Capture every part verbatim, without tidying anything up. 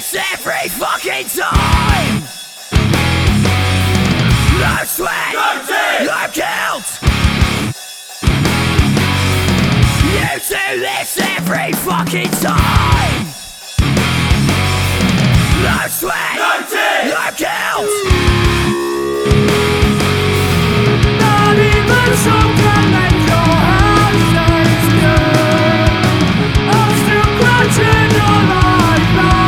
this every fucking time. No sweat, no tears, no guilt. You do this every fucking time. No sweat, no tears, no guilt. Not even some can make your hands taste good. I'm still clutching your lifeline.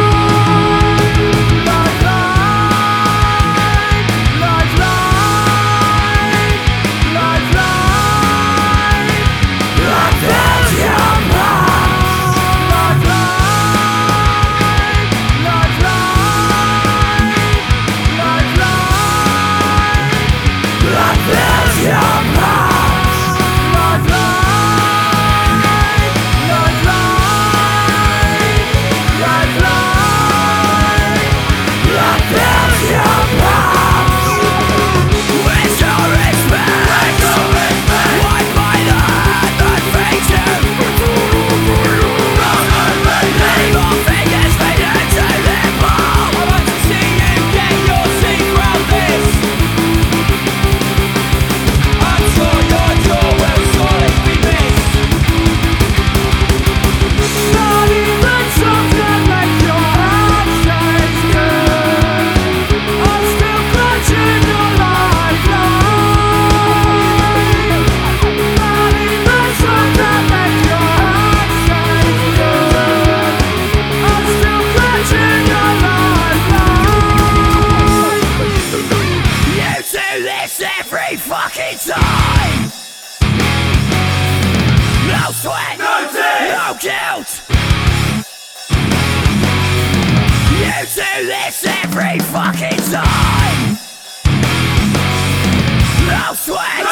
Every fucking time. No sweat, no tears, no guilt. You do this every fucking time. No sweat.